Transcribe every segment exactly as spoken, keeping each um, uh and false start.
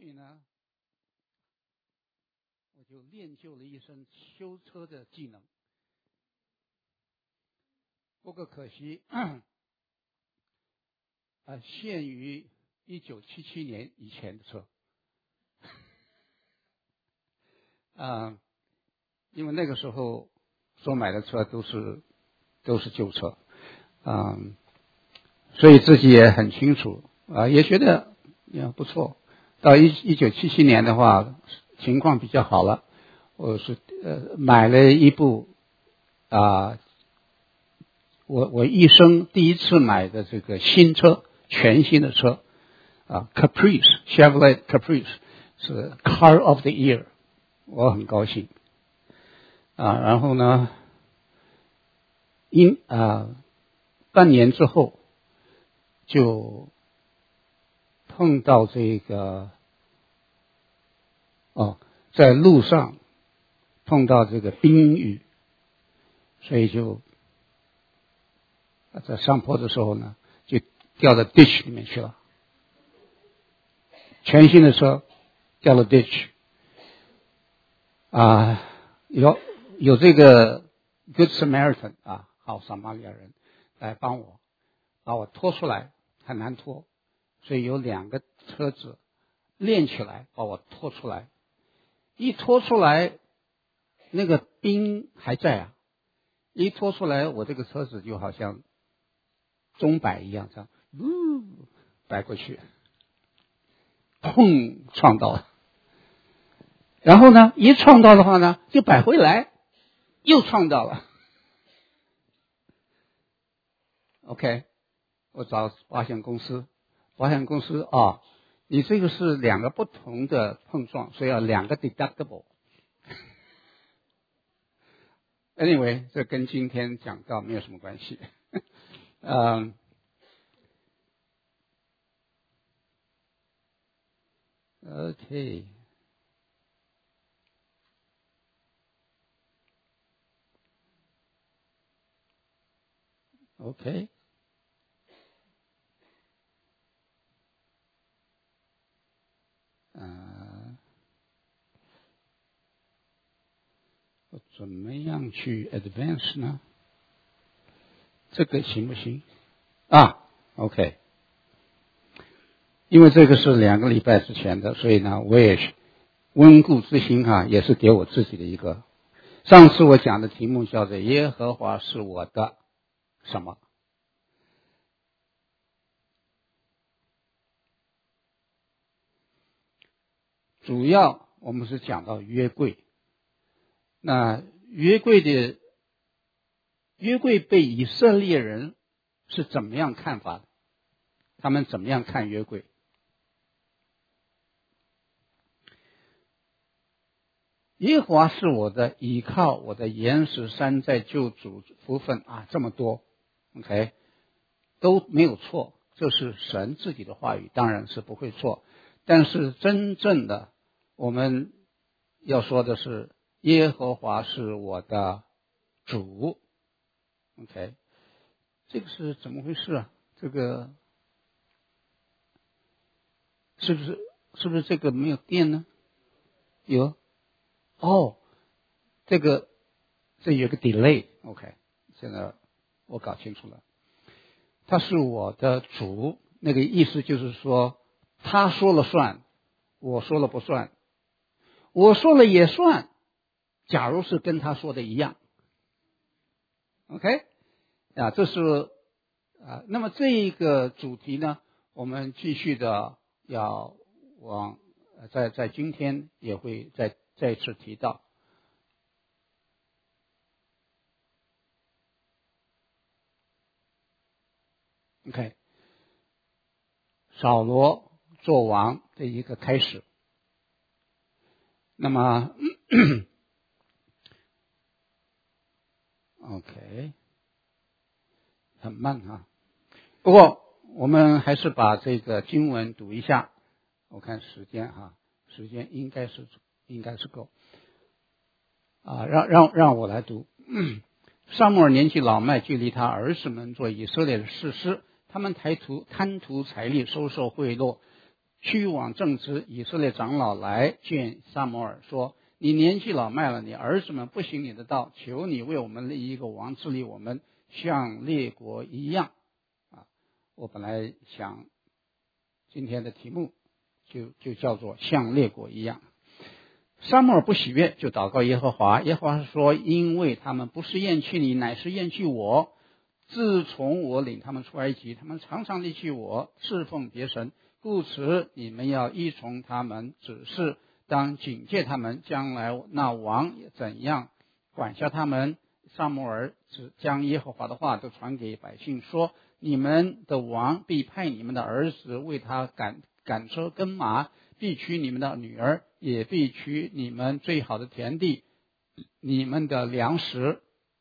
以呢，我就练就了一身修车的技能。不过可惜，啊、呃，限于一九七七年以前的车，啊、呃，因为那个时候所买的车都是都是旧车，啊、呃，所以自己也很清楚啊、呃，也觉得也不错。到一一九七七年的话，情况比较好了，我是呃买了一部啊、呃，我我一生第一次买的这个新车，全新的车啊 ，Caprice Chevrolet Caprice 是 Car of the Year， 我很高兴啊。然后呢，因啊半年之后就碰到这个哦，在路上碰到这个冰雨，所以就在上坡的时候呢，就掉到 ditch 里面去了。全新的车掉了 ditch， 啊，有有这个 Good Samaritan 啊，好撒玛利亚人来帮我把我拖出来，很难拖，所以有两个车子练起来把我拖出来。一拖出来，那个冰还在啊！一拖出来，我这个车子就好像钟摆一样，这样，呜，摆过去，砰，撞到了。然后呢，一撞到的话呢，就摆回来，又撞到了。OK， 我找保险公司，保险公司啊、哦，你这个是两个不同的碰撞，所以要两个 deductible。Anyway， 这跟今天讲到没有什么关系。嗯。OK。OK。呃，我怎么样去 advance 呢？这个行不行？啊 ，OK。因为这个是两个礼拜之前的，所以呢，我也温故知新哈、啊，也是给我自己的一个。上次我讲的题目叫做“耶和华是我的什么”。主要我们是讲到约柜，那约柜的约柜被以色列人是怎么样看法的？他们怎么样看约柜？耶和华是我的依靠，我的岩石山寨救主福分啊，这么多 ，OK， 都没有错，这是神自己的话语，当然是不会错。但是真正的我们要说的是，耶和华是我的主 ，OK， 这个是怎么回事啊？这个是不是是不是这个没有电呢？有。哦，这个这有个 delay，OK， 现在我搞清楚了，他是我的主，那个意思就是说，他说了算，我说了不算，我说了也算，假如是跟他说的一样 ，OK， 啊，这是啊，那么这一个主题呢，我们继续的要往在在今天也会再再次提到。OK， 扫罗做王的一个开始。那么 ，OK， 很慢啊。不过我们还是把这个经文读一下。我看时间哈、啊，时间应该是应该是够。啊，让让让我来读。撒母耳年纪老迈，距离他儿子们做以色列的士师，他们贪图贪图财力，收受贿赂， 去往正直以色列长老来见撒母耳，说：你年纪老迈了，你儿子们不行你的道，求你为我们立一个王，治理我们，像列国一样。啊，我本来想今天的题目就就叫做像列国一样。撒母耳不喜悦，就祷告耶和华。耶和华说：因为他们不是厌弃你，乃是厌弃我。自从我领他们出埃及，他们常常离弃我，侍奉别神，故此你们要依从他们，只是当警戒他们，将来那王怎样管辖他们。撒母耳只将耶和华的话都传给百姓，说：你们的王必派你们的儿子为他赶赶车跟马，必娶你们的女儿，也必娶你们最好的田地，你们的粮食。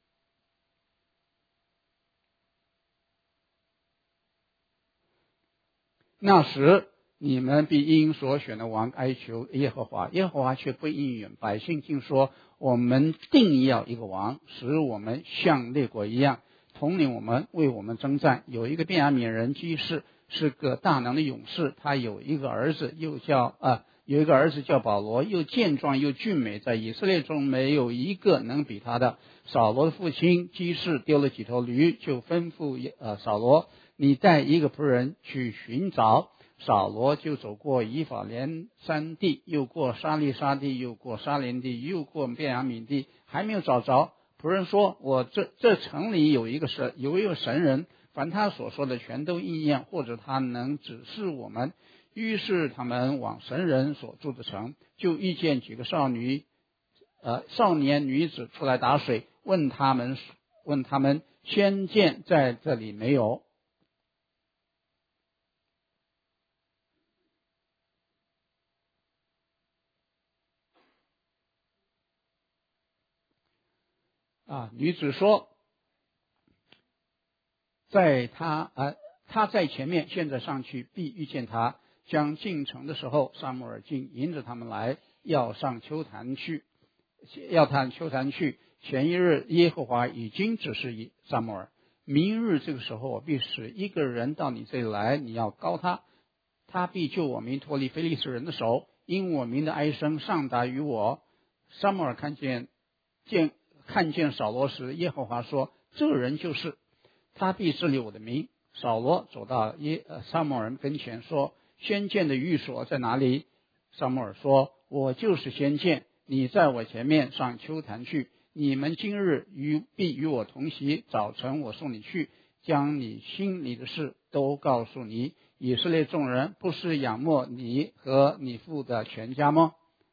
那时你们必因所选的王哀求耶和华，耶和华却不应允。百姓竟说：我们定要一个王，使我们像列国一样，统领我们，为我们征战。有一个便雅悯人基士，是个大能的勇士，他有一个儿子，又叫啊，有一个儿子叫保罗，又健壮又俊美，在以色列中没有一个能比他的。扫罗的父亲基士丢了几头驴，就吩咐呃扫罗：你带一个仆人去寻找。扫罗就走过以法莲山地，又过沙利沙地，又过沙连地，又过便雅悯地，还没有找着。仆人说：我这这城里有一个神，有一个神人，凡他所说的全都应验，或者他能指示我们。于是他们往神人所住的城，就遇见几个少女呃少年女子出来打水，问他们问他们先见在这里没有。啊，女子说，在他呃他在前面，现在上去必遇见他。将进城的时候，撒母耳竟迎着他们来，要上丘坛去，要探丘坛去。前一日耶和华已经指示撒母耳，明日这个时候我必使一个人到你这里来，你要膏他，他必救我民脱离非利士人的手，因我民的哀声上达于我。撒母耳看见见看见扫罗时，耶和华说：这人就是，他必治理我的民。扫罗走到耶呃撒母耳跟前说：先见的寓所在哪里？撒母耳说：我就是先见，你在我前面上丘坛去。你们今日与必与我同席，早晨我送你去，将你心里的事都告诉你。以色列众人不是仰慕你和你父的全家吗？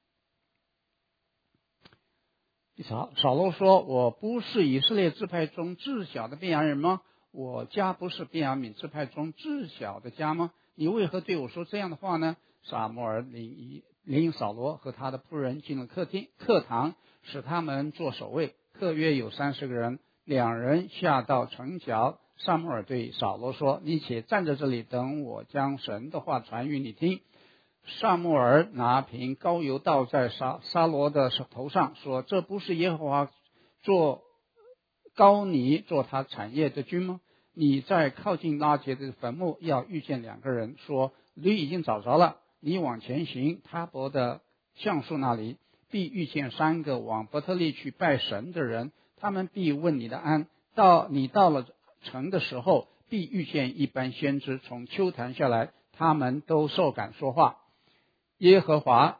扫扫罗说：我不是以色列支派中至小的便雅人吗？我家不是便雅悯支派中至小的家吗？你为何对我说这样的话呢？撒母耳领领扫罗和他的仆人进了客厅客堂，使他们做守卫。客约有三十个人。两人下到城角，撒母耳对扫罗说：你且站在这里，等我将神的话传与你听。撒母耳拿瓶膏油倒在撒撒罗的头上，说：这不是耶和华做膏你做他产业的君吗？你在靠近拉结的坟墓要遇见两个人，说：驴已经找着了，你往前行，他伯的橡树那里必遇见三个往伯特利去拜神的人，他们必问你的安。到你到了城的时候，必遇见一般先知从丘坛下来，他们都受感说话。耶和华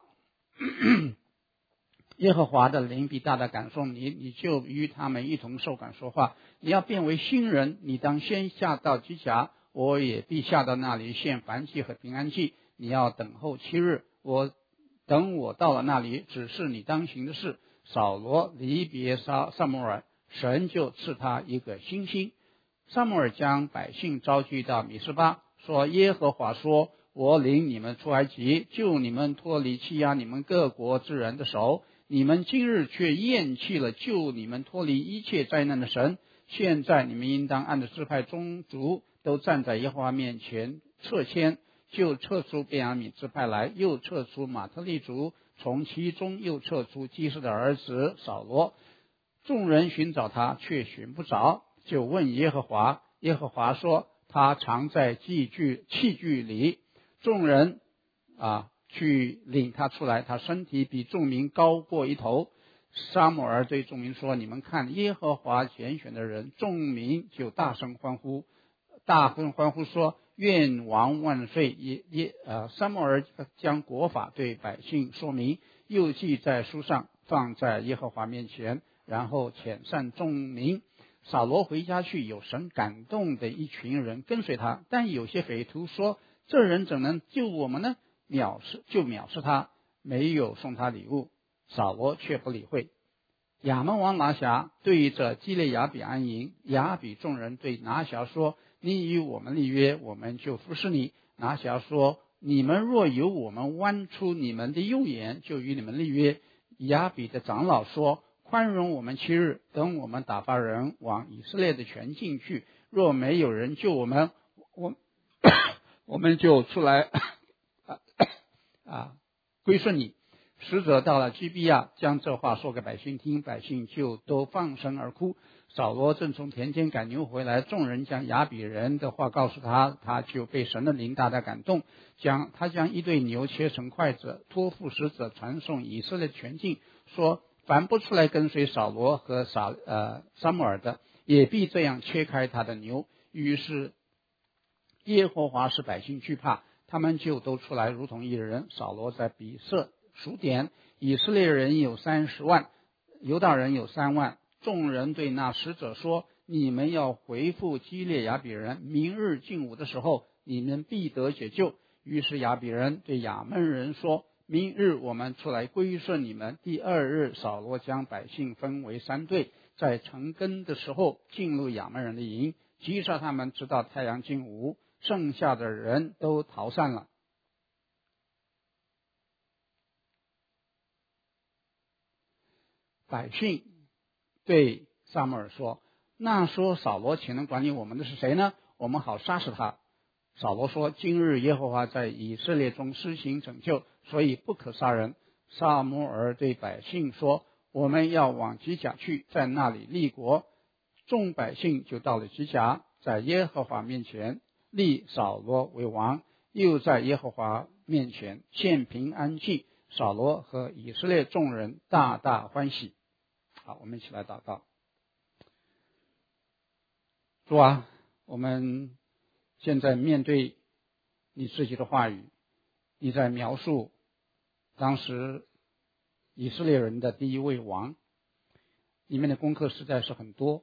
耶和华的灵必大大感动你，你就与他们一同受感说话。你要变为新人，你当先下到基甲，我也必下到那里献燔祭和平安祭。你要等候七日，我等我到了那里，指示你当行的事。扫罗离别撒撒母耳，神就赐他一个新心。撒母耳将百姓召集到米斯巴，说：耶和华说，我领你们出埃及，救你们脱离欺压你们各国之人的手。你们今日却厌弃了救你们脱离一切灾难的神。现在你们应当按着支派宗族都站在耶和华面前撤迁，就撤出便雅悯支派来，又撤出马特利族，从其中又撤出基士的儿子扫罗。众人寻找他，却寻不着，就问耶和华。耶和华说：他藏在器具器具里。众人啊去领他出来，他身体比众民高过一头。撒母耳对众民说：你们看，耶和华拣选的人。众民就大声欢呼，大声欢呼说：愿王万岁！也也呃，撒母耳将国法对百姓说明，又记在书上，放在耶和华面前，然后遣散众民。扫罗回家去，有神感动的一群人跟随他，但有些匪徒说：这人怎能救我们呢？藐视就藐视他，没有送他礼物。扫罗却不理会。亚扪王拿辖对着基列雅比安营，雅比众人对拿辖说：你与我们立约，我们就服侍你。拿辖说：你们若由我们剜出你们的右眼，就与你们立约。雅比的长老说：宽容我们七日，等我们打发人往以色列的全境去。若没有人救我们，我我们就出来啊归顺你。使者到了基比亚，将这话说给百姓听，百姓就都放声而哭。扫罗正从田间赶牛回来，众人将亚比人的话告诉他，他就被神的灵大大感动，将他将一对牛切成筷子，托付使者传送以色列全境，说：凡不出来跟随扫罗和撒呃撒母耳的，也必这样切开他的牛。于是耶和华使百姓惧怕，他们就都出来如同一人。扫罗在比色数点，以色列人有三十万，犹大人有三万。众人对那使者说：你们要回复基列雅比人，明日进午的时候，你们必得解救。于是雅比人对亚扪人说：明日我们出来归顺你们。第二日，扫罗将百姓分为三队，在晨更的时候进入亚扪人的营，击杀他们，直到太阳进午，剩下的人都逃散了。百姓对撒母耳说：那说扫罗岂能管理我们的是谁呢？我们好杀死他。扫罗说：今日耶和华在以色列中施行拯救，所以不可杀人。撒母耳对百姓说：我们要往吉甲去，在那里立国。众百姓就到了吉甲，在耶和华面前立扫罗为王，又在耶和华面前献平安祭。扫罗和以色列众人大大欢喜。好，我们一起来祷告。主啊，我们现在面对你自己的话语，你在描述当时以色列人的第一位王，里面的功课实在是很多。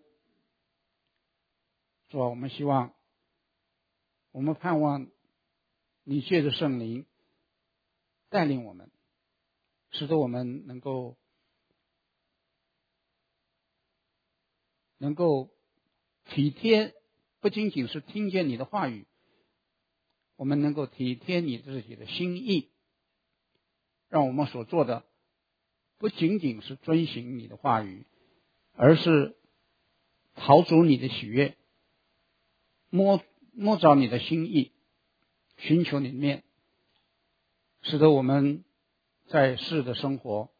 主啊，我们希望，我们盼望你借着圣灵带领我们，使得我们能够能够体贴，不仅仅是听见你的话语，我们能够体贴你自己的心意，让我们所做的不仅仅是遵行你的话语，而是讨主你的喜悦，摸摸着你的心意，寻求你的面，使得我们在世的生活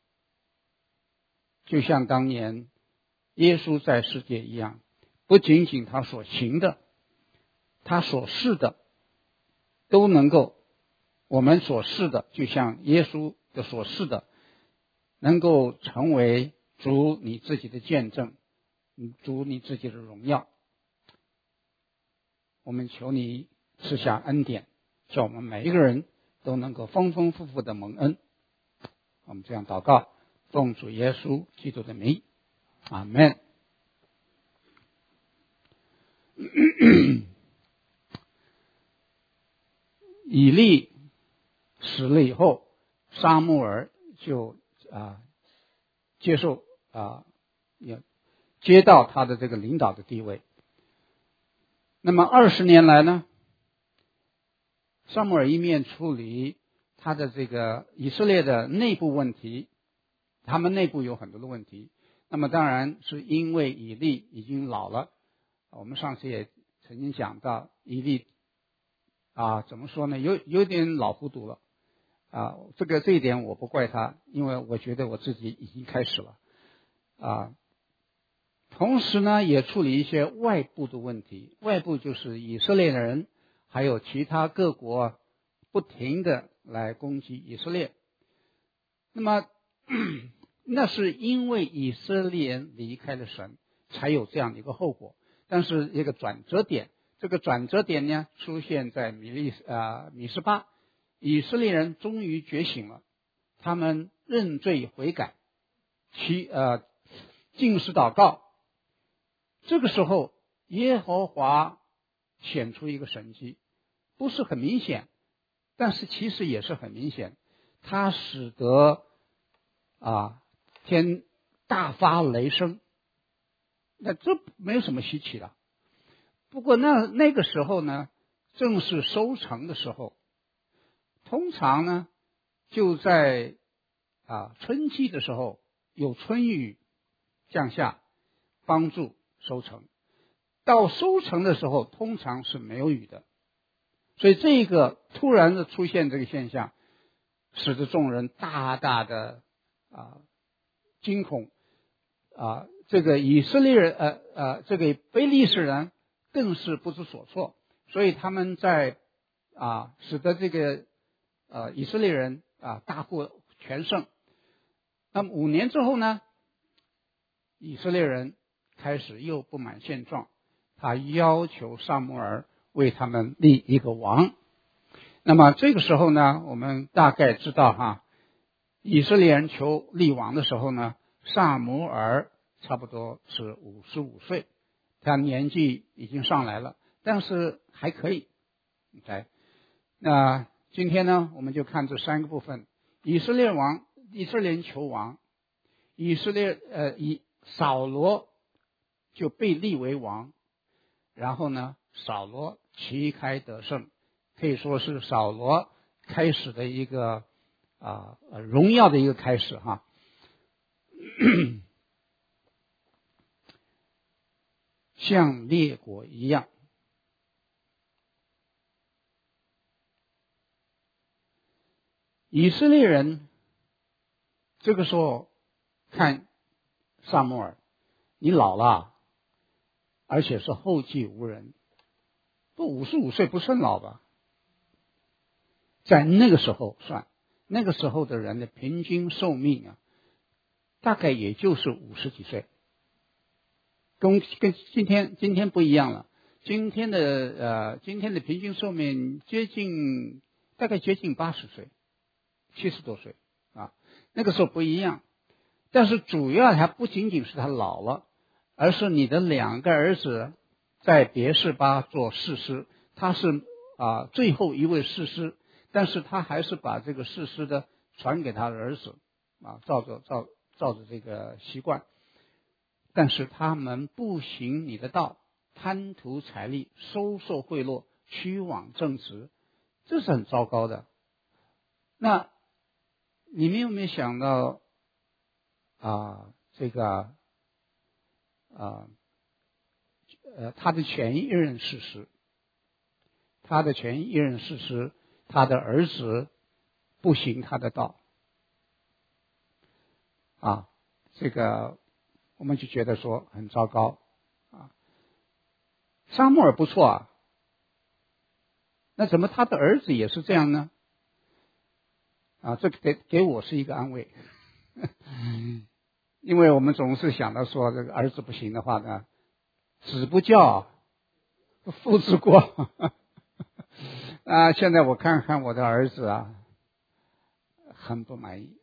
就像当年耶稣在世界一样，不仅仅他所行的，他所示的都能够，我们所示的就像耶稣的所示的，能够成为主你自己的见证，主你自己的荣耀。我们求你赐下恩典，叫我们每一个人都能够丰丰富富的蒙恩。我们这样祷告，奉主耶稣基督的名，阿们。以利死了以后，撒母耳就啊接受啊也接到他的这个领导的地位。那么二十年来呢，撒母耳一面处理他的这个以色列的内部问题，他们内部有很多的问题。那么当然是因为以利已经老了，我们上次也曾经讲到，以利啊怎么说呢，有有点老糊涂了啊。这个这一点我不怪他，因为我觉得我自己已经开始了啊。同时呢，也处理一些外部的问题，外部就是以色列人还有其他各国不停的来攻击以色列。那么那是因为以色列人离开了神，才有这样的一个后果。但是一个转折点，这个转折点呢，出现在米利啊、呃、米斯巴，以色列人终于觉醒了，他们认罪悔改，其呃禁食祷告。这个时候，耶和华显出一个神迹，不是很明显，但是其实也是很明显，它使得啊天大发雷声。那这没有什么稀奇的。不过那那个时候呢，正是收成的时候，通常呢就在啊春季的时候有春雨降下，帮助收成。到收成的时候，通常是没有雨的。所以这个突然的出现这个现象，使得众人大大的啊惊恐啊。这个以色列人呃呃这个非利士人更是不知所措，所以他们在啊使得这个呃以色列人啊大获全胜。那么五年之后呢，以色列人开始又不满现状，他要求撒母耳为他们立一个王。那么这个时候呢，我们大概知道哈，以色列人求立王的时候呢，撒母耳差不多是五十五岁，他年纪已经上来了，但是还可以。OK， 那今天呢，我们就看这三个部分：以色列王，以色列人求王，以色列呃以扫罗就被立为王，然后呢，扫罗旗开得胜，可以说是扫罗开始的一个啊、呃、荣耀的一个开始哈。像列国一样，以色列人这个时候看撒母耳，你老了，而且是后继无人，不五十五岁不算老吧？在那个时候算，那个时候的人的平均寿命啊，大概也就是五十几岁。跟跟今天今天不一样了，今天的呃今天的平均寿命接近大概接近八十岁，七十多岁啊，那个时候不一样。但是主要还不仅仅是他老了，而是你的两个儿子在别是巴做士师，他是啊最后一位士师，但是他还是把这个士师的传给他的儿子啊，照着照照着这个习惯。但是他们不行你的道，贪图财利，收受贿赂，屈枉正直，这是很糟糕的。那你们有没有想到啊，这个啊呃他的前一任士师，他的前一任士师，他的儿子不行他的道啊，这个我们就觉得说很糟糕啊。撒母耳不错啊，那怎么他的儿子也是这样呢？啊，这给给我是一个安慰，因为我们总是想到说这个儿子不行的话呢，子不教，父之过啊。现在我看看我的儿子啊，很不满意，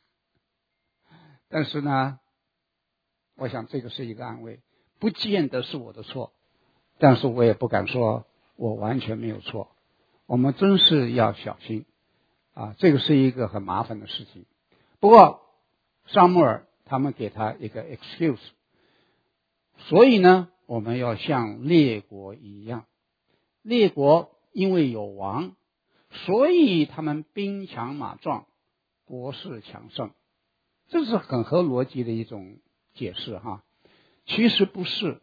但是呢，我想这个是一个安慰，不见得是我的错，但是我也不敢说我完全没有错。我们真是要小心啊，这个是一个很麻烦的事情。不过撒母耳他们给他一个 excuse， 所以呢，我们要像列国一样，列国因为有王，所以他们兵强马壮，国势强盛，这是很合逻辑的一种解释哈。其实不是，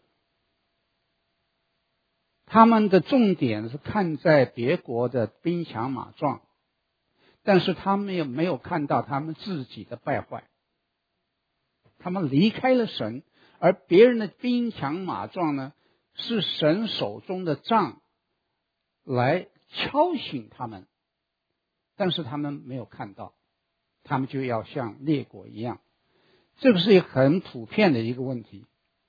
他们的重点是看在别国的兵强马壮，但是他们也没有看到他们自己的败坏。他们离开了神，而别人的兵强马壮呢，是神手中的杖来敲醒他们， 但是他们没有看到，他们就要像列国一样。这个是一个很普遍的一个问题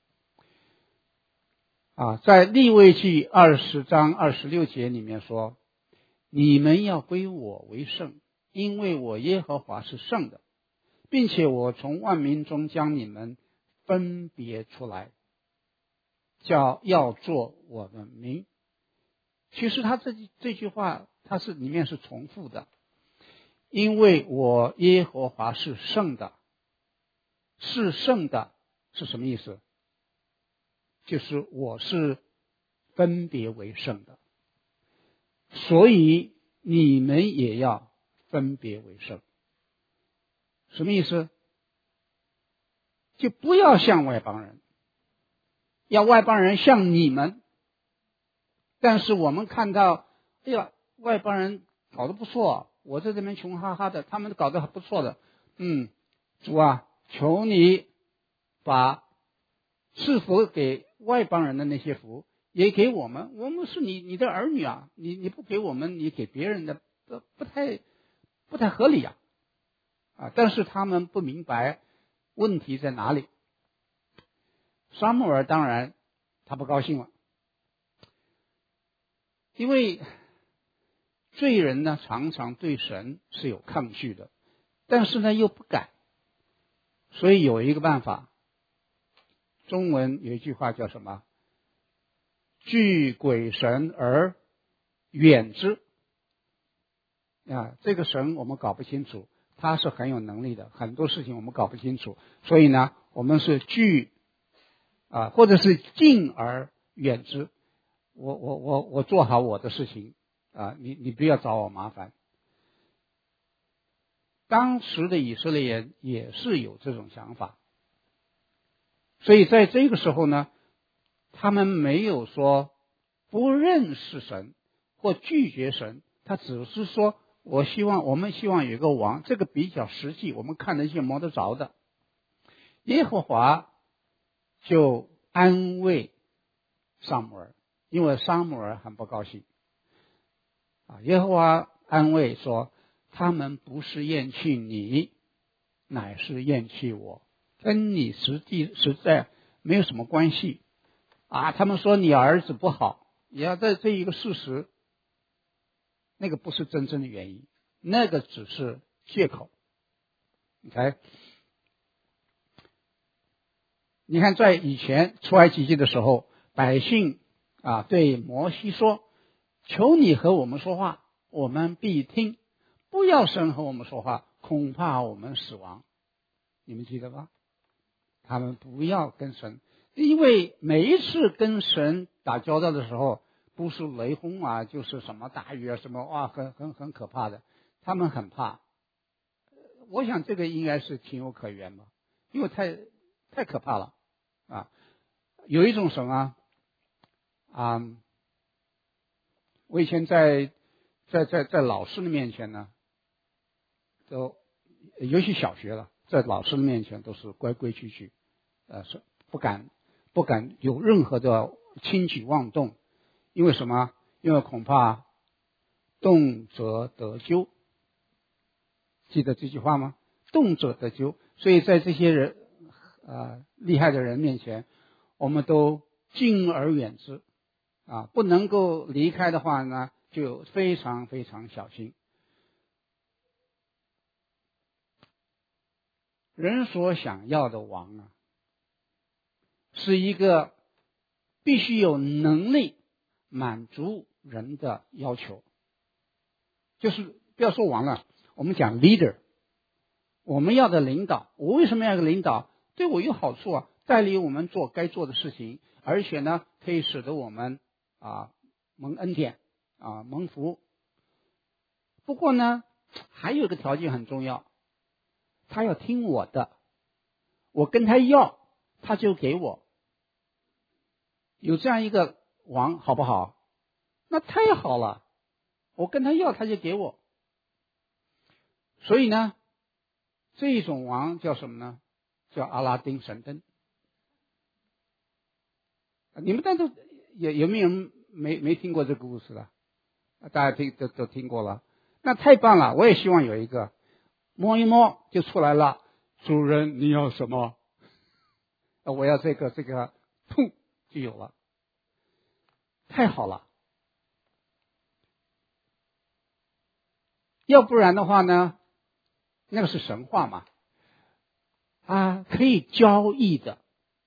啊，在利未记二十章二十六节里面说，你们要归我为圣，因为我耶和华是圣的，并且我从万民中将你们分别出来，叫要做我的民。其实他这这句话它是里面是重复的，因为我耶和华是圣的，是圣的是什么意思？就是我是分别为圣的，所以你们也要分别为圣。什么意思？就不要像外邦人，要外邦人像你们。但是我们看到，哎呀，外邦人搞得不错，我在这边穷哈哈的，他们搞得还不错的。嗯，主啊，求你把赐福给外邦人的那些福也给我们，我们是你你的儿女啊，你你不给我们，你给别人的不不太不太合理啊啊！但是他们不明白问题在哪里。撒母耳当然他不高兴了，因为罪人呢常常对神是有抗拒的，但是呢又不敢，所以有一个办法。中文有一句话叫什么？惧鬼神而远之啊，这个神我们搞不清楚，他是很有能力的，很多事情我们搞不清楚，所以呢我们是惧啊，或者是敬而远之。我我我我做好我的事情啊，你你不要找我麻烦。当时的以色列人也是有这种想法，所以在这个时候呢，他们没有说不认识神或拒绝神，他只是说我希望我们希望有一个王，这个比较实际，我们看得见摸得着的。耶和华就安慰撒母耳，因为撒母耳很不高兴啊。耶和华安慰说，他们不是厌弃你，乃是厌弃我，跟你实际实在没有什么关系啊。他们说你儿子不好，也要在这一个事实，那个不是真正的原因，那个只是借口。你看，你看在以前出埃及记的时候，百姓啊对摩西说，求你和我们说话，我们必听，不要神和我们说话，恐怕我们死亡。你们记得吧？他们不要跟神，因为每一次跟神打交道的时候，不是雷轰啊，就是什么大雨啊，什么哇，很很很可怕的，他们很怕。我想这个应该是情有可原吧，因为太太可怕了啊！有一种神啊，啊，我以前在在在在老师的面前呢，都尤其小学了，在老师的面前都是规规矩矩，呃，是不敢不敢有任何的轻举妄动，因为什么？因为恐怕动辄得咎。记得这句话吗？动辄得咎。所以在这些人啊、呃、厉害的人面前，我们都敬而远之啊，不能够离开的话呢，就非常非常小心。人所想要的王啊，是一个必须有能力满足人的要求，就是不要说王了，我们讲 leader， 我们要的领导，我为什么要个领导？对我有好处啊，带领我们做该做的事情，而且呢，可以使得我们啊蒙恩典啊蒙福。不过呢，还有一个条件很重要，他要听我的，我跟他要，他就给我。有这样一个王好不好？那太好了，我跟他要，他就给我。所以呢，这种王叫什么呢？叫阿拉丁神灯。你们当中有有没有人没没听过这个故事了？大家听都都听过了。 那太棒了，我也希望有一个，摸一摸就出来了。主人，你要什么？我要这个这个，砰就有了，太好了。要不然的话呢，那个是神话嘛，啊，可以交易的，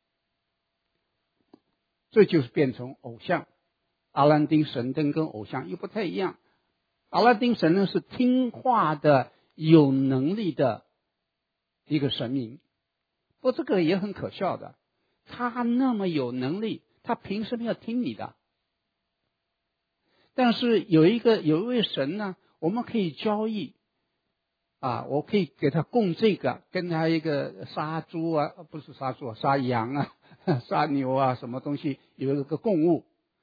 这就是变成偶像。阿拉丁神灯跟偶像又不太一样，阿拉丁神灯是听话的、有能力的一个神明，不过这个也很可笑的，他那么有能力，他凭什么要听你的？但是有一个有一位神呢，我们可以交易啊，我可以给他供这个，跟他一个杀猪啊，不是杀猪，杀羊啊，杀牛啊，什么东西有一个供物。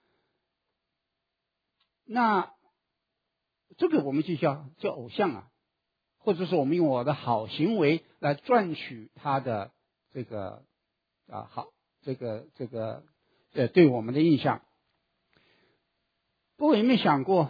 那这个我们就叫叫偶像啊，或者是我们用我的好行为来赚取他的这个啊好这个这个呃对我们的印象。不过有没有想过，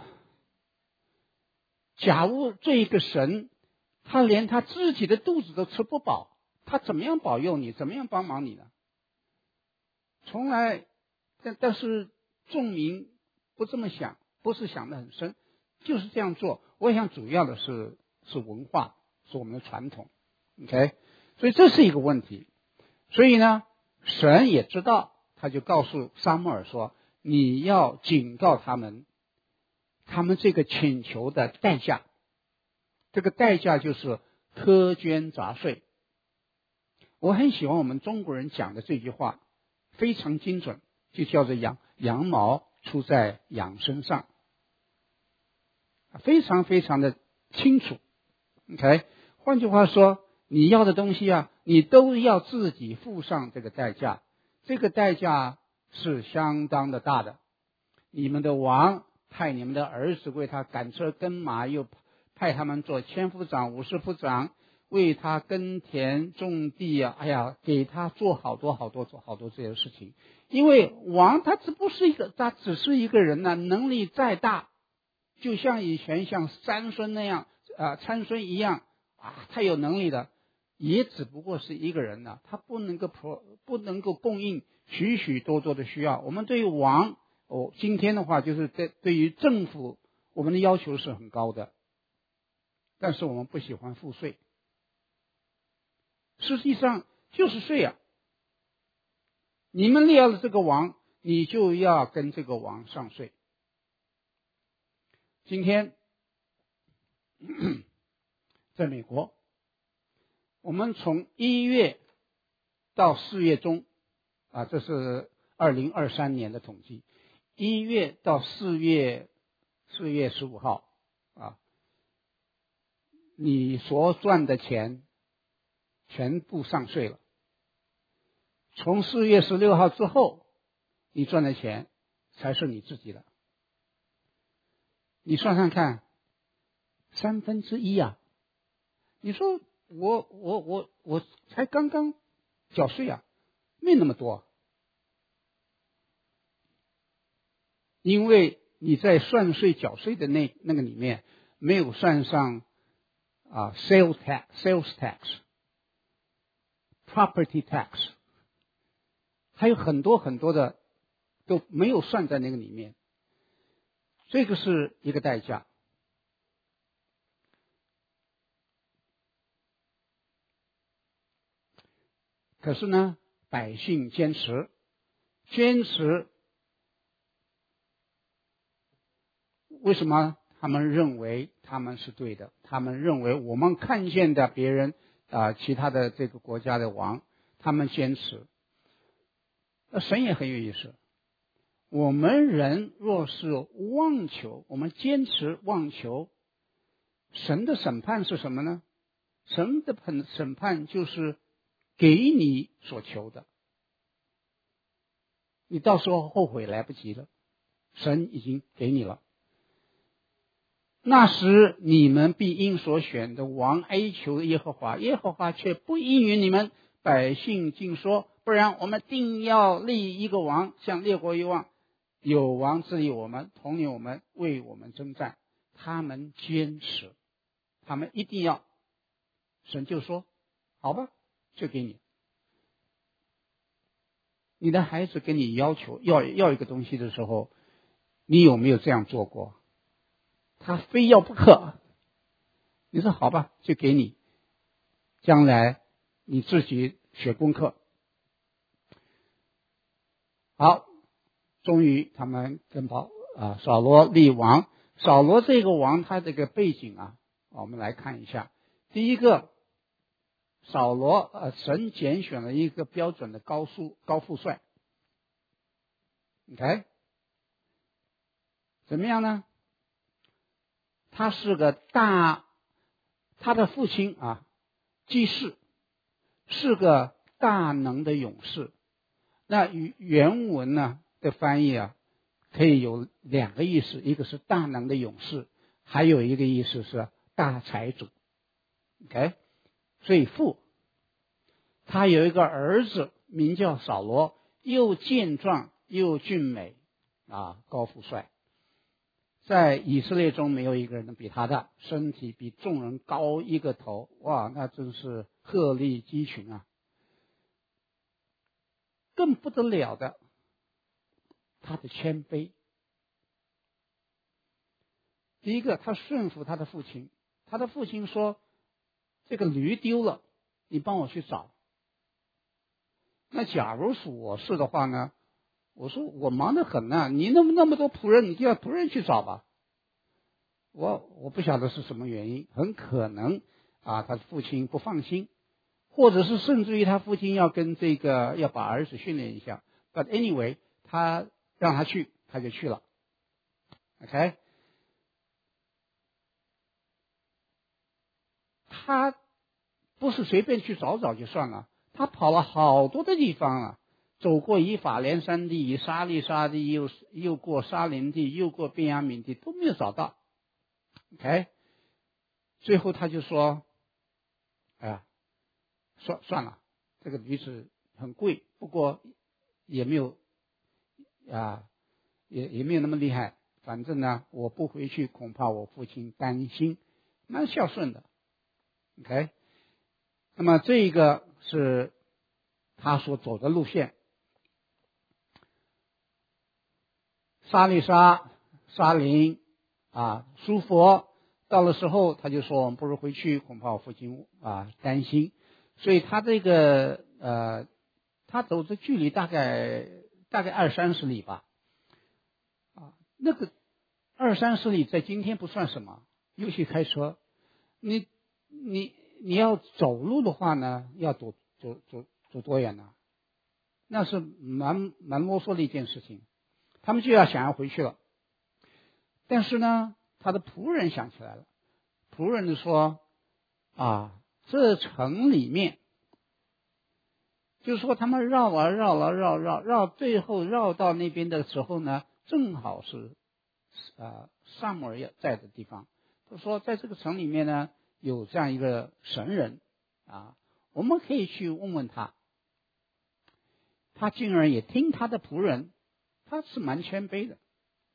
假如这个神他连他自己的肚子都吃不饱，他怎么样保佑你，怎么样帮忙你呢？从来，但但是众民不这么想，不是想得很深，就是这样做。我想主要的是是文化，是我们的传统 ，OK， 所以这是一个问题。所以呢，神也知道，他就告诉撒母耳说，你要警告他们，他们这个请求的代价，这个代价就是苛捐杂税。我很喜欢我们中国人讲的这句话，非常精准，就叫做羊羊毛出在羊身上，非常非常的清楚 ，OK。换句话说，你要的东西啊，你都要自己付上这个代价，这个代价是相当的大的。你们的王派你们的儿子为他赶车耕马，又派他们做千夫长、五十夫长，为他耕田种地啊，哎呀，给他做好多好多做好多这些事情。因为王他只不是一个，他只是一个人呢、啊，能力再大，就像以前像参孙那样啊，参孙一样啊，他有能力的，也只不过是一个人呢、啊，他不能够不能够供应许许多多的需要。我们对于王哦，今天的话就是对对于政府，我们的要求是很高的，但是我们不喜欢付税。实际上就是税啊！你们立了这个王，你就要跟这个王上税。今天在美国，我们从一月到四月中啊，这是二零二三年的统计，一月到四月四月十五号啊，你所赚的钱全部上税了。从四月十六号之后，你赚的钱才是你自己的。你算算看，三分之一啊！你说我我我我才刚刚缴税啊，没那么多。因为你在算税缴税的那那个里面没有算上啊 sales tax、sales tax、property tax， 还有很多很多的都没有算在那个里面，这个是一个代价。可是呢，百姓坚持，坚持。为什么？他们认为他们是对的，他们认为我们看见的别人啊、呃，其他的这个国家的王，他们坚持。那神也很有意思，我们人若是妄求，我们坚持妄求，神的审判是什么呢？神的审判就是给你所求的，你到时候后悔来不及了，神已经给你了。那时你们必因所选的王哀求耶和华，耶和华却不应允你们。百姓竟说，不然我们定要立一个王，像列国一样，有王治理我们，统领我们，为我们征战。 他们坚持，他们一定要，神就说好吧，就给你。你的孩子跟你要求要要一个东西的时候，你有没有这样做过？他非要不可，你说好吧，就给你，将来你自己学功课。好，终于他们跟保啊扫罗立王。扫罗这个王他这个背景啊，我们来看一下。第一个，扫罗呃神拣选了一个标准的高富高富帅。OK， 怎么样呢？他是个大，他的父亲啊，祭司，是个大能的勇士。那与原文呢的翻译啊，可以有两个意思，一个是大能的勇士，还有一个意思是大财主。OK， 所以父，他有一个儿子名叫扫罗，又健壮又俊美啊，高富帅。在以色列中没有一个人能比他大，身体比众人高一个头，哇，那真是鹤立鸡群啊！更不得了的，他的谦卑。第一个，他顺服他的父亲，他的父亲说：“这个驴丢了，你帮我去找。”那假如是我是的话呢？我说我忙得很呢、啊，你那么那么多仆人，你就要仆人去找吧。我我不晓得是什么原因，很可能啊，他的父亲不放心，或者是甚至于他父亲要跟这个要把儿子训练一下。But anyway， 他让他去，他就去了。OK， 他不是随便去找找就算了，他跑了好多的地方啊。走过以法莲山地、以沙利沙地，又又过沙林地，又过便雅悯地，都没有找到。OK， 最后他就说：“哎呀，算算了，这个驴子很贵，不过也没有啊，也也没有那么厉害。反正呢，我不回去，恐怕我父亲担心。蛮孝顺的。OK， 那么这一个是他所走的路线。沙利沙、沙林啊、苏佛，到了时候他就说我们不如回去，恐怕我父亲啊担心，所以他这个呃，他走的距离大概大概二三十里吧，啊，那个二三十里在今天不算什么，尤其开车，你你你要走路的话呢，要走走走走多远呢？那是蛮蛮啰嗦的一件事情。他们就要想要回去了，但是呢，他的仆人想起来了，仆人就说：“啊，这城里面，就是说他们绕啊绕啊绕绕绕，最后绕到那边的时候呢，正好是啊撒母耳在的地方。他说，在这个城里面呢，有这样一个神人啊，我们可以去问问他。他竟然也听他的仆人。”他是蛮谦卑的，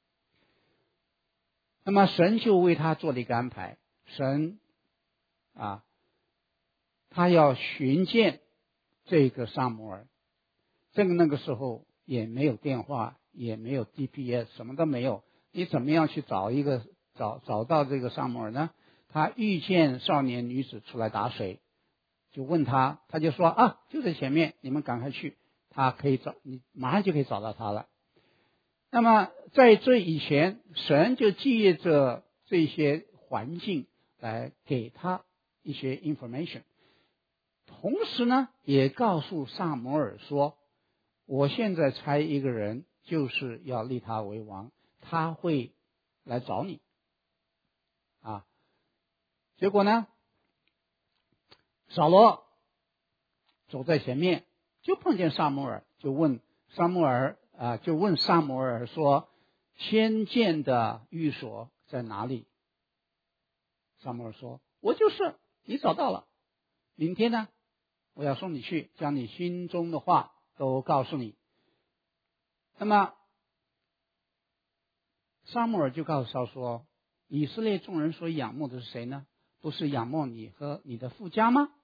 那么神就为他做了一个安排。神啊，他要寻见这个撒母耳。这个那个时候也没有电话，也没有 G P S， 什么都没有。你怎么样去找一个找找到这个撒母耳呢？他遇见少年女子出来打水，就问他，他就说啊，就在前面，你们赶快去，他可以找你，马上就可以找到他了。那么在这以前，神就借着这些环境来给他一些 information， 同时呢，也告诉撒母耳说，我现在差一个人，就是要立他为王，他会来找你啊。结果呢，扫罗走在前面，就碰见撒母耳，就问撒母耳啊，就问撒母耳说：“先见的寓所在哪里？”撒母耳说：“我就是，你找到了。明天呢，我要送你去，将你心中的话都告诉你。”那么撒母耳就告诉他说：“ 以色列众人所仰慕的是谁呢？不是仰慕你和你的父家吗？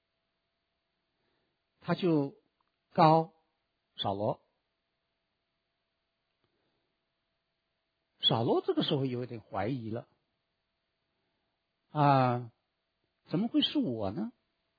他就告扫罗。扫罗这个时候有点怀疑了，啊，怎么会是我呢？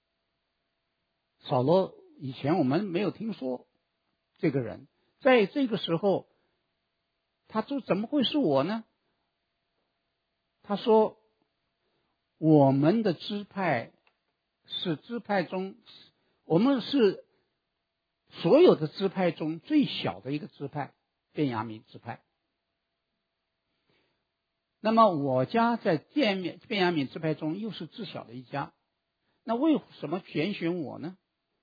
扫罗以前我们没有听说这个人，在这个时候，他说怎么会是我呢？他说我们的支派是支派中，我们是所有的支派中最小的一个支派，便雅悯支派。那么我家在便雅悯支派中又是最小的一家，那为什么拣选我呢？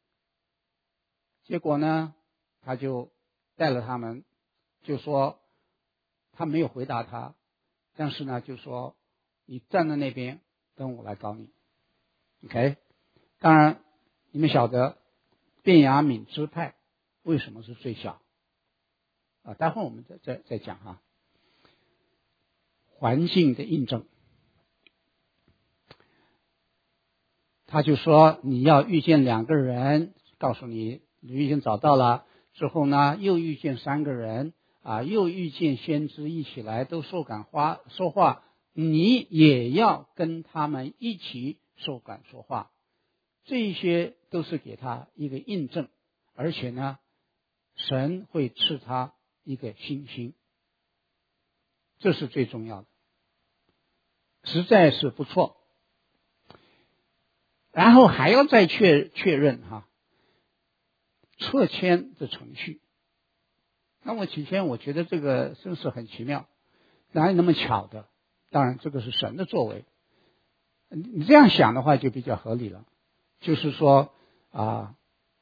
结果呢，他就带了他们，就说他没有回答他，但是呢，就说你站在那边等我来搞你 ，OK？ 当然，你们晓得便雅悯支派为什么是最小啊？待会儿我们再再再讲哈。环境的印证，他就说你要遇见两个人，告诉你你已经找到了，之后呢又遇见三个人啊，又遇见先知一起来都受感话说话，你也要跟他们一起受感说话，这些都是给他一个印证，而且呢神会赐他一个信心，这是最重要的，实在是不错。然后还要再确确认哈，撤迁的程序。那我起先我觉得这个真是很奇妙，哪有那么巧的？当然这个是神的作为。你这样想的话就比较合理了，就是说啊，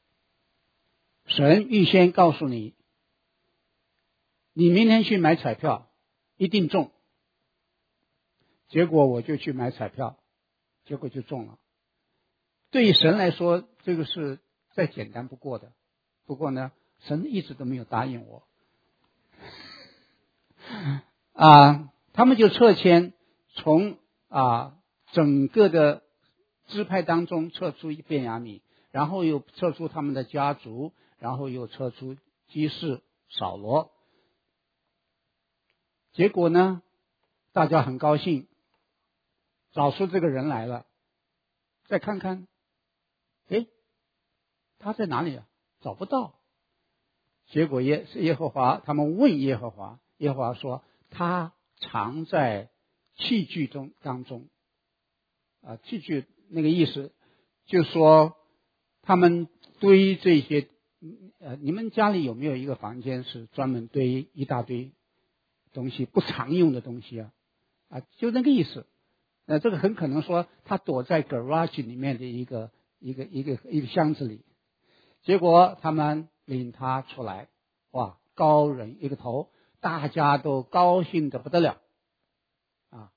神预先告诉你，你明天去买彩票一定中，结果我就去买彩票，结果就中了。对于神来说，这个是再简单不过的。不过呢，神一直都没有答应我。啊，他们就撤迁，从啊整个的支派当中撤出便雅悯，然后又撤出他们的家族，然后又撤出基士扫罗。结果呢，大家很高兴，找出这个人来了。再看看，诶，他在哪里啊？找不到。结果耶耶和华，他们问耶和华，耶和华说他藏在器具中当中。啊，器具那个意思，就说他们堆这些，呃，你们家里有没有一个房间是专门堆一大堆东西不常用的东西啊？啊，就那个意思。那这个很可能说他躲在 garage 里面的一个一个一个一个箱子里，结果他们领他出来，哇，高人一个头，大家都高兴得不得了啊！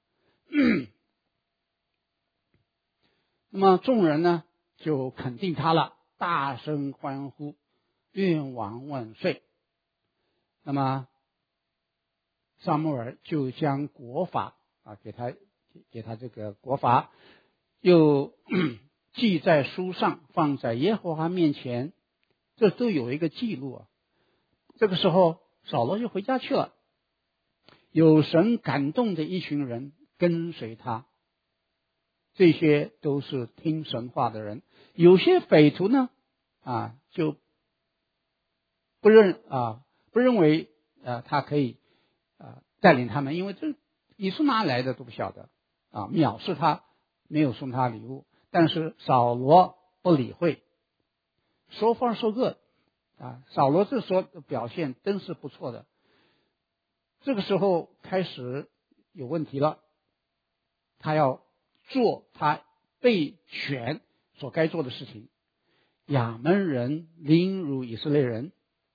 那么众人呢就肯定他了，大声欢呼，愿王万岁。那么撒母耳就将国法啊给他给他这个国法又记在书上，放在耶和华面前，这都有一个记录啊。这个时候扫罗就回家去了，有神感动的一群人跟随他，这些都是听神话的人。有些匪徒呢啊就不认啊不认为啊他可以啊带领他们，因为这你是哪来的都不晓得啊，藐视他，没有送他礼物。但是扫罗不理会， so far so good 啊，扫罗这时候的表现真是不错的。这个时候开始有问题了，他要做他被选所该做的事情。亚扪人凌辱以色列人，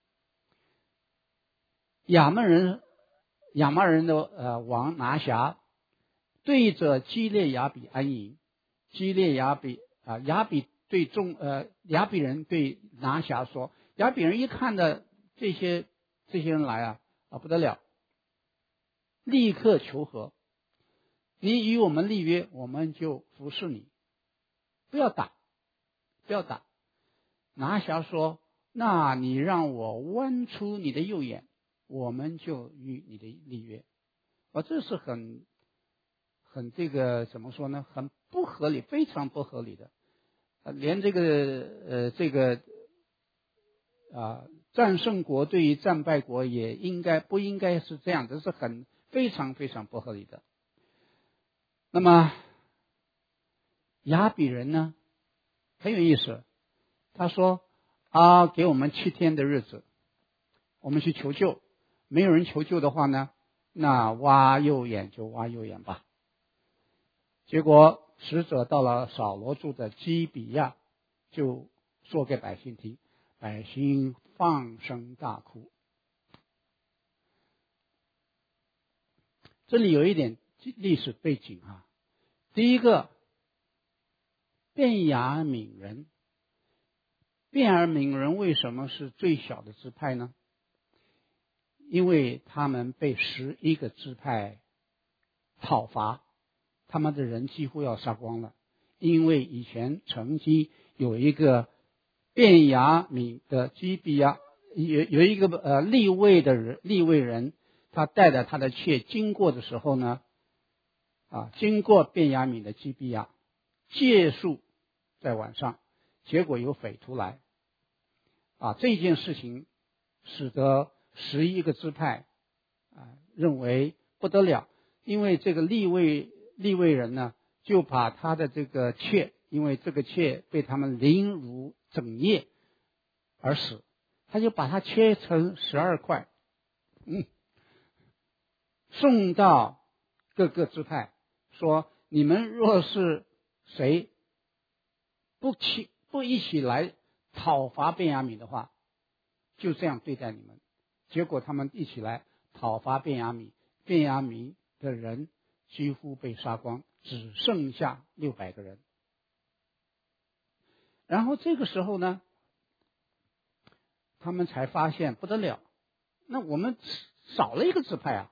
亚扪人亚扪人的呃王拿辖对着基列雅比安营，基列雅比啊雅比对众呃雅比人对拿辖说，雅比人一看的这些这些人来啊啊不得了，立刻求和。 你与我们立约，我们就服侍你，不要打，不要打。拿辖说，那你让我剜出你的右眼，我们就与你的立约。啊，这是很很这个怎么说呢？很不合理，非常不合理的。呃，连这个呃这个啊战胜国对于战败国也应该不应该是这样？这是很非常非常不合理的。那么亚比人呢，很有意思，他说啊，给我们七天的日子，我们去求救。没有人求救的话呢，那挖右眼就挖右眼吧。结果使者到了扫罗住的基比亚，就说给百姓听，百姓放声大哭。这里有一点历史背景啊。第一个，便雅悯人，便雅悯人为什么是最小的支派呢？因为他们被十一个支派讨伐，他们的人几乎要杀光了。因为以前曾经有一个便雅悯的基比亚，有有一个呃利未的人，利未人，他带着他的妾经过的时候呢，啊，经过便雅悯的基比亚，借宿在晚上，结果有匪徒来，啊，这件事情使得十一个支派啊认为不得了，因为这个利未利未人呢，就把他的这个妾，因为这个妾被他们凌辱整夜而死，他就把它切成十二块，嗯，送到各个支派，说你们若是谁不起不一起来讨伐便雅悯的话，就这样对待你们。结果他们一起来讨伐便雅悯，便雅悯的人几乎被杀光，只剩下六百个人。然后这个时候呢，他们才发现不得了，那我们少了一个支派啊。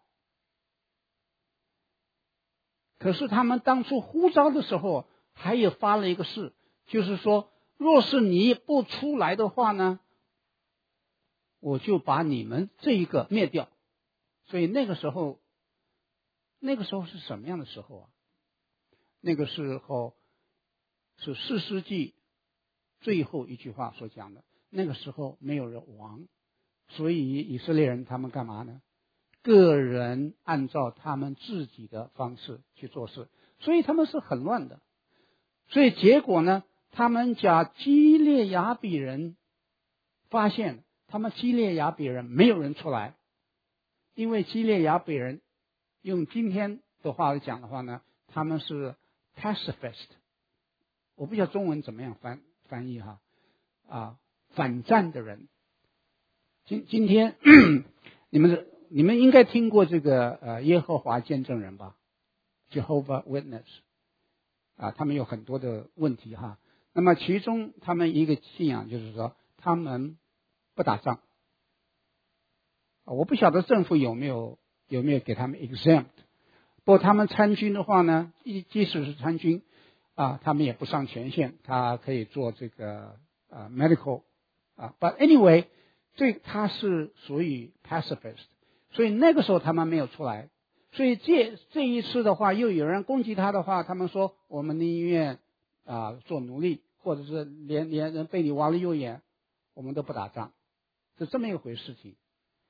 可是他们当初呼召的时候，还有发了一个誓，就是说，若是你不出来的话呢，我就把你们这一个灭掉。所以那个时候，那个时候是什么样的时候啊？那个时候是士师记最后一句话所讲的。那个时候没有人王，所以以色列人他们干嘛呢？个人按照他们自己的方式去做事，所以他们是很乱的。所以结果呢，他们家基列雅比人发现，他们基列雅比人没有人出来，因为基列雅比人用今天的话来讲的话呢，他们是 pacifist， 我不知道中文怎么样翻翻译哈啊，反战的人。今今天你们你们应该听过这个呃耶和华见证人吧 ，Jehovah Witness 啊，他们有很多的问题哈。那么其中他们一个信仰就是说，他们不打仗。我不晓得政府有没有有没有给他们 exempt， 不过他们参军的话呢，即使是参军啊，他们也不上前线，他可以做这个啊 medical 啊 ，but anyway， 这他是属于 pacifist， 所以那个时候他们没有出来，所以这这一次的话，又有人攻击他的话，他们说我们宁愿啊做奴隶，或者是连连人被你挖了右眼，我们都不打仗，是这么一回事情。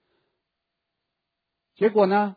结果呢，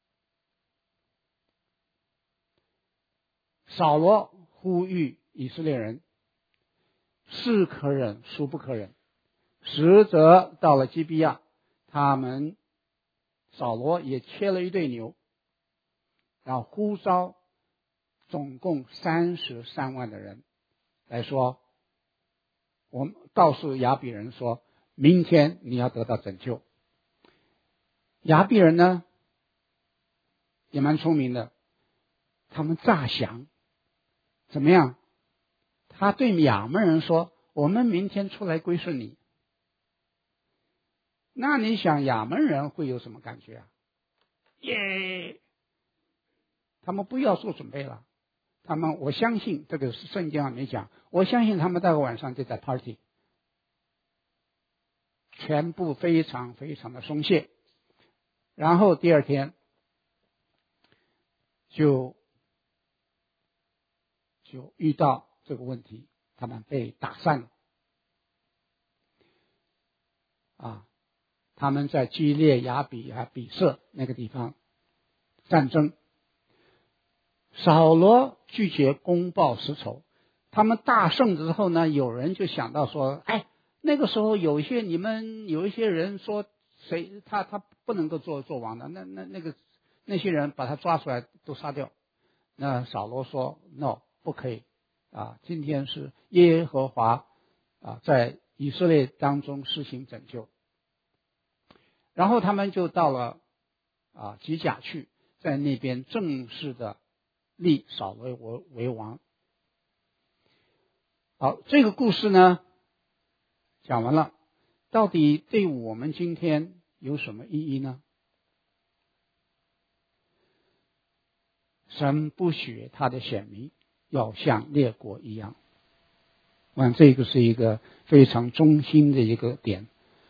扫罗呼吁以色列人，是可忍孰不可忍。使者到了基比亚，他们扫罗也切了一对牛，然后呼召总共三十三万的人来说，我们告诉亚比人说，明天你要得到拯救。亚比人呢也蛮聪明的，他们诈降，怎么样？他对亚扪人说，我们明天出来归顺你。那你想亚扪人会有什么感觉啊？耶！ 他们不要做准备了。他们，我相信这个是圣经上没讲，我相信他们到晚上就在 party， 全部非常非常的松懈。然后第二天就就遇到这个问题，他们被打散了。啊，他们在基列雅比啊比色那个地方战争，扫罗拒绝公报私仇。他们大胜之后呢，有人就想到说，哎，那个时候有一些你们有一些人说谁他他不能够做做王的，那那那个那些人把他抓出来都杀掉。那扫罗说 no 不可以啊，今天是耶和华啊在以色列当中施行拯救。然后他们就到了啊吉甲去，在那边正式的立扫罗为为王。好，这个故事呢讲完了，到底对我们今天有什么意义呢？神不许他的选民要像列国一样，嗯，这个是一个非常中心的一个点。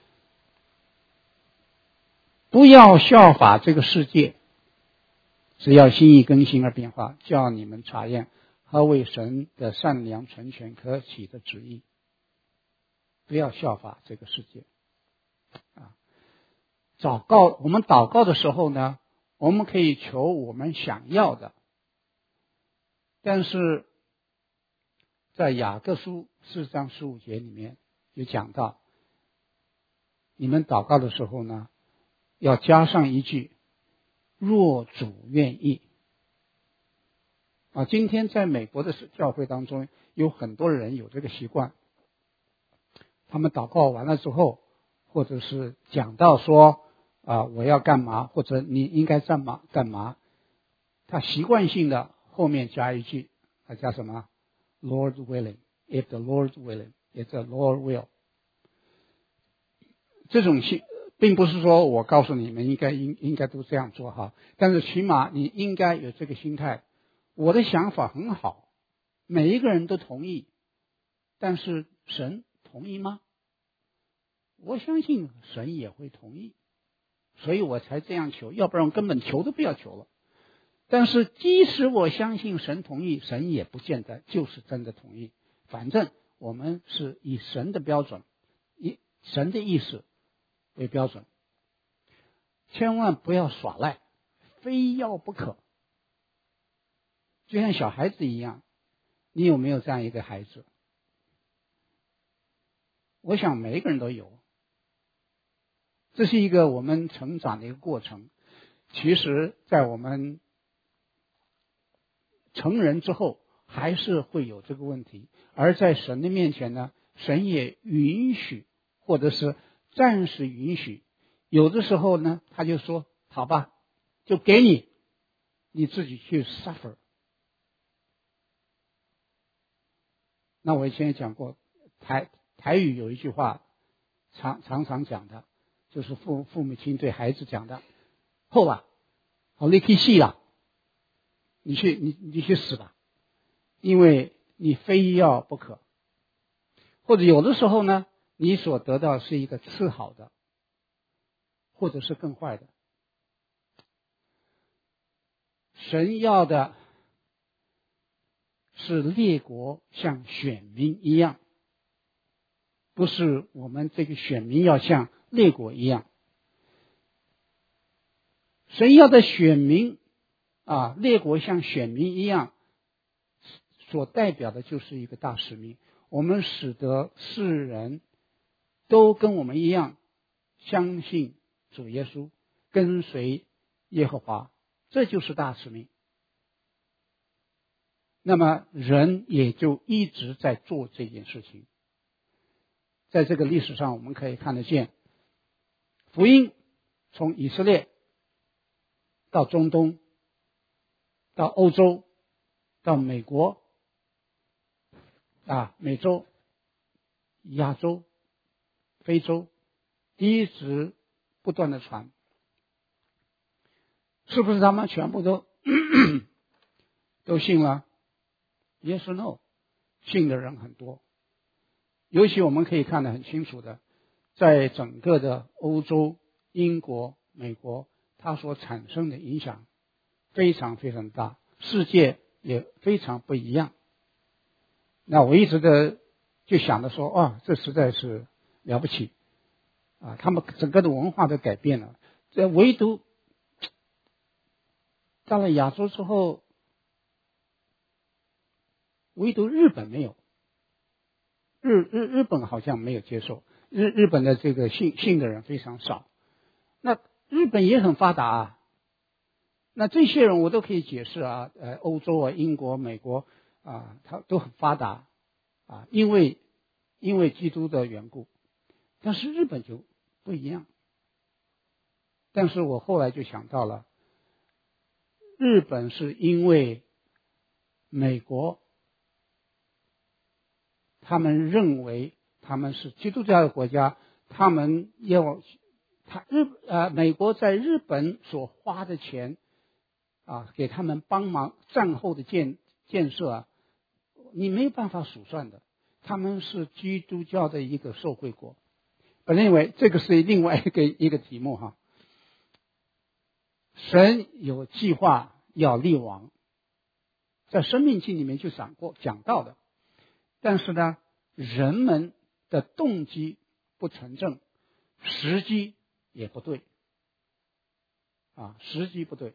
不要效法这个世界，只要心意更新而变化，叫你们查验何为神的善良、纯全、可喜的旨意。不要效法这个世界啊！祷告，我们祷告的时候呢，我们可以求我们想要的，但是在雅各书四章十五节里面有讲到，你们祷告的时候呢，要加上一句若主愿意啊。今天在美国的教会当中，有很多人有这个习惯，他们祷告完了之后，或者是讲到说啊我要干嘛，或者你应该干嘛干嘛，他习惯性的后面加一句，他加什么 Lord willing if the Lord willing if the Lord will。 这种性并不是说我告诉你们应该应应该都这样做哈，但是起码你应该有这个心态。我的想法很好，每一个人都同意，但是神同意吗？我相信神也会同意，所以我才这样求，要不然根本求都不要求了。但是即使我相信神同意，神也不见得就是真的同意。反正我们是以神的标准，以神的意思为标准，千万不要耍赖，非要不可。就像小孩子一样，你有没有这样一个孩子？我想每一个人都有，这是一个我们成长的一个过程。其实在我们成人之后还是会有这个问题，而在神的面前呢，神也允许，或者是暂时允许。有的时候呢，他就说好吧，就给你，你自己去 suffer。 那我以前也讲过，台台语有一句话常常常讲的，就是父父母亲对孩子讲的，后吧，好你去死啦，你去你你去死吧，因为你非要不可。或者有的时候呢，你所得到是一个次好的，或者是更坏的。神要的是列国像选民一样，不是我们这个选民要像列国一样。神要的选民啊，列国像选民一样，所代表的就是一个大使命。我们使得世人都跟我们一样相信主耶稣，跟随耶和华，这就是大使命。那么人也就一直在做这件事情。在这个历史上我们可以看得见，福音从以色列到中东，到欧洲，到美国啊，美洲、亚洲、非洲，一直不断的传。是不是他们全部都都信了 ？Yes or no？ 信的人很多，尤其我们可以看得很清楚的，在整个的欧洲、英国、美国，它所产生的影响非常非常大，世界也非常不一样。那我一直的就想着说，哇，这实在是了不起啊！他们整个的文化都改变了，这唯独到了亚洲之后，唯独日本没有，日日日本好像没有接受，日日本的这个信信的人非常少。那日本也很发达啊，那这些人我都可以解释啊，呃，欧洲啊、英国、美国啊，它都很发达啊，因为因为基督的缘故。但是日本就不一样。但是我后来就想到了，日本是因为美国他们认为他们是基督教的国家，他们要他日呃美国在日本所花的钱啊，给他们帮忙战后的建建设啊，你没有办法数算的。他们是基督教的一个受惠国。本认为这个是另外一个一个题目哈。神有计划要立王，在申命记里面就讲过讲到的，但是呢，人们的动机不纯正，时机也不对啊，时机不对。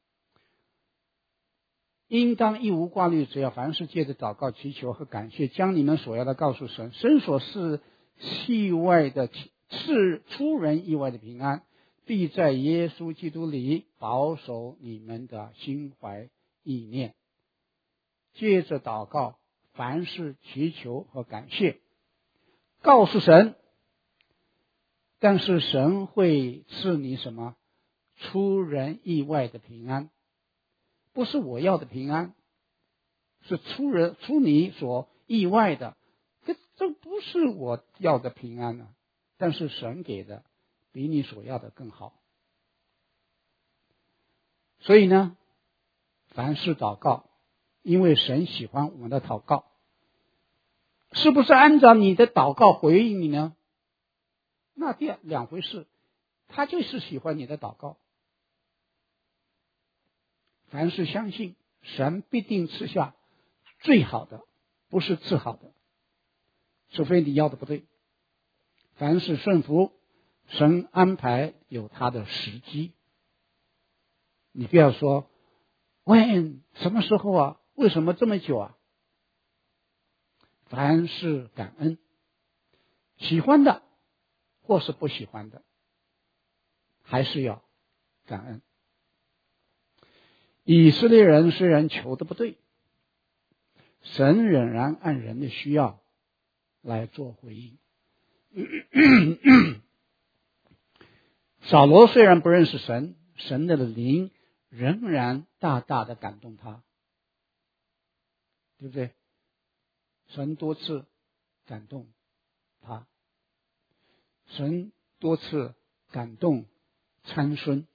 应当一无挂虑，只要凡事借着祷告、祈求和感谢，将你们所要的告诉神。神所是意外的是出人意外的平安，必在耶稣基督里保守你们的心怀意念。借着祷告，凡事祈求和感谢，告诉神，但是神会赐你什么？出人意外的平安。不是我要的平安，是出人出你所意外的，这这不是我要的平安啊！但是神给的比你所要的更好。所以呢，凡事祷告，因为神喜欢我们的祷告，是不是按照你的祷告回应你呢？那第二两回事，他就是喜欢你的祷告。凡是相信神必定赐下最好的，不是次好的，除非你要的不对。凡是顺服，神安排有他的时机。你不要说喂，什么时候啊？为什么这么久啊？凡是感恩，喜欢的或是不喜欢的，还是要感恩。以色列人虽然求的不对，神仍然按人的需要来做回应。扫罗虽然不认识神，神的灵仍然大大的感动他，对不对？神多次感动他，神多次感动参孙，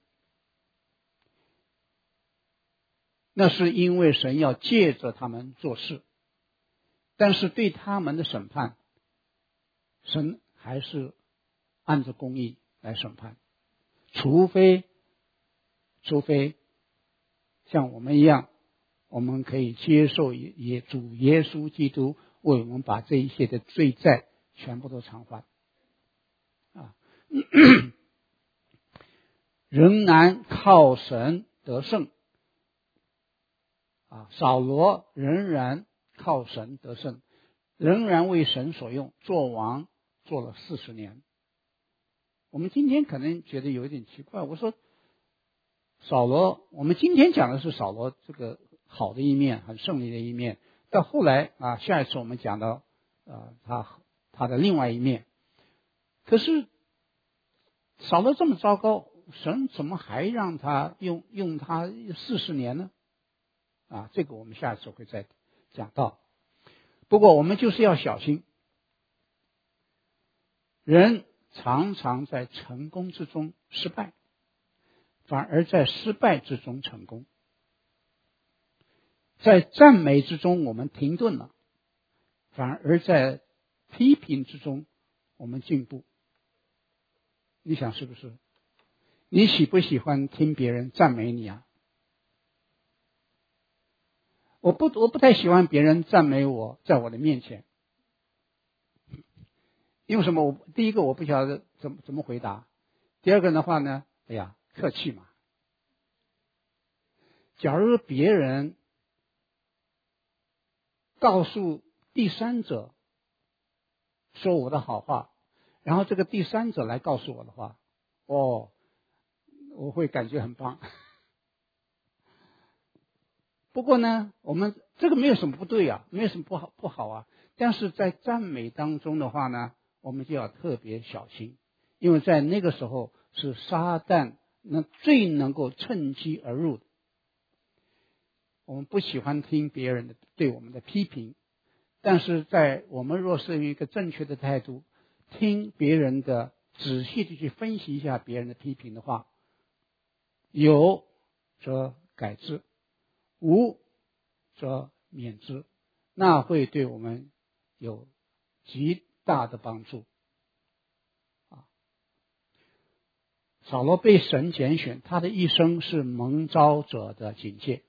那是因为神要借着他们做事，但是对他们的审判，神还是按着公义来审判，除非除非像我们一样，我们可以接受也主耶稣基督为我们把这一切的罪债全部都偿还啊，仍然靠神得胜啊，扫罗仍然靠神得胜，仍然为神所用，做王做了四十年。我们今天可能觉得有点奇怪，我说扫罗，我们今天讲的是扫罗这个好的一面，很胜利的一面。到后来啊，下一次我们讲到啊，他他的另外一面。可是扫罗这么糟糕，神怎么还让他用用他四十年呢？啊，这个我们下一次会再讲到。不过我们就是要小心，人常常在成功之中失败，反而在失败之中成功。 在赞美之中我们停顿了，反而在批评之中我们进步。你想是不是？你喜不喜欢听别人赞美你啊？我不我不太喜欢别人赞美我在我的面前。因为什么？我第一个我不晓得怎么怎么回答，第二个的话呢，哎呀，客气嘛。假如别人告诉第三者说我的好话，然后这个第三者来告诉我的话，哦，我会感觉很棒。不过呢，我们这个没有什么不对啊，没有什么不好不好啊。但是在赞美当中的话呢，我们就要特别小心，因为在那个时候是撒旦那最能够趁机而入的。我们不喜欢听别人的对我们的批评，但是在我们若是用一个正确的态度，听别人的，仔细的去分析一下别人的批评的话，有则改之，无则免之，那会对我们有极大的帮助。啊，扫罗被神拣选，他的一生是蒙召者的警戒。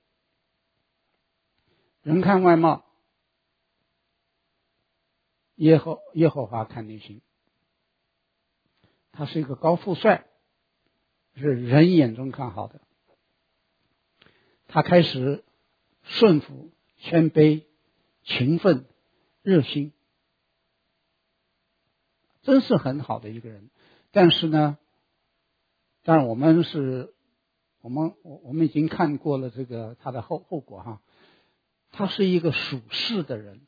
人看外貌，耶和耶和华看内心。他是一个高富帅，是人眼中看好的。他开始顺服、谦卑、勤奋、热心，真是很好的一个人。但是呢，当然我们是，我们我们已经看过了这个他的后后果哈。他是一个属世的人，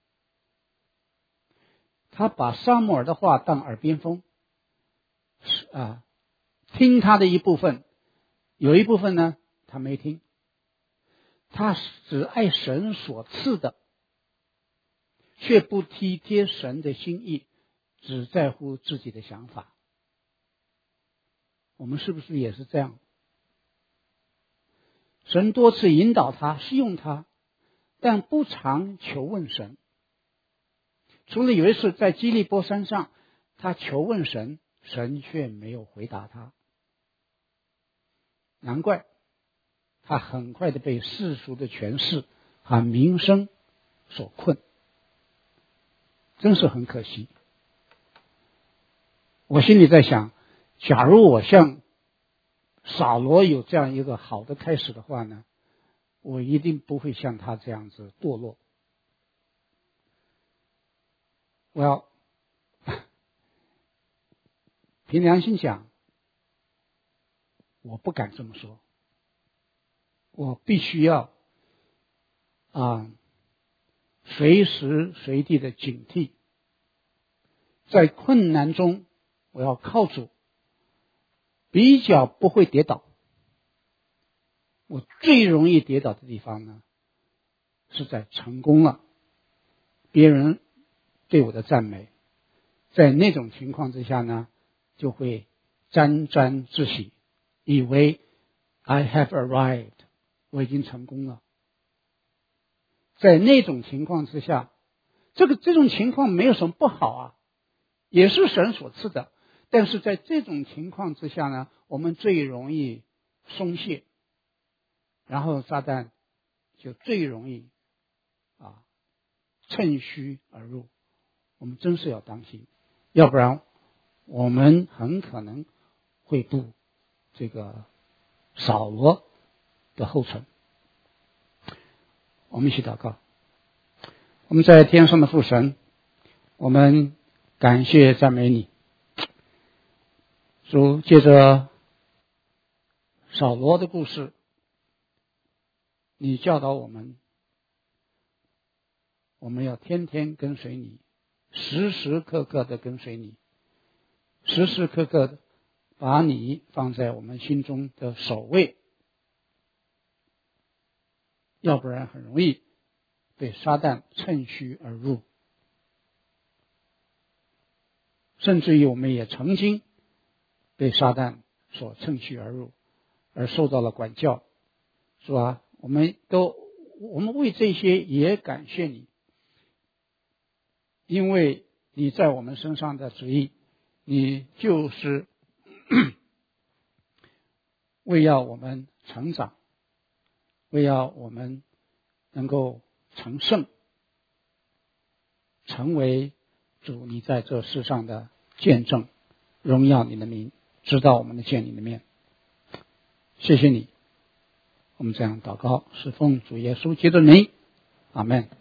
他把撒母耳的话当耳边风，啊，听他的一部分，有一部分呢他没听。他只爱神所赐的，却不体贴神的心意，只在乎自己的想法。我们是不是也是这样？神多次引导他，使用他，但不常求问神。除了有一次在基利波山上，他求问神，神却没有回答他。难怪他很快的被世俗的权势和名声所困，真是很可惜。我心里在想，假如我像扫罗有这样一个好的开始的话呢，我一定不会像他这样子堕落。我要凭良心讲，我不敢这么说。我必须要啊，随时随地的警惕，在困难中我要靠主，比较不会跌倒。我最容易跌倒的地方呢，是在成功了，别人对我的赞美，在那种情况之下呢，就会沾沾自喜，以为 I have arrived， 我已经成功了。在那种情况之下，这个这种情况没有什么不好啊，也是神所赐的。但是在这种情况之下呢，我们最容易松懈，然后撒旦就最容易啊趁虚而入。我们真是要当心，要不然我们很可能会步这个扫罗的后尘。我们一起祷告。我们在天上的父神，我们感谢赞美你。主，借着扫罗的故事，你教导我们，我们要天天跟随你，时时刻刻的跟随你，时时刻刻的把你放在我们心中的首位，要不然很容易被撒旦趁虚而入。甚至于我们也曾经被撒旦所趁虚而入，而受到了管教，是吧？我们都我们为这些也感谢你，因为你在我们身上的旨意，你就是为要我们成长，为要我们能够成圣，成为主你在这世上的见证，荣耀你的名，直到我们的见你的面。谢谢你，我们这样祷告，是奉主耶稣基督的名，阿们。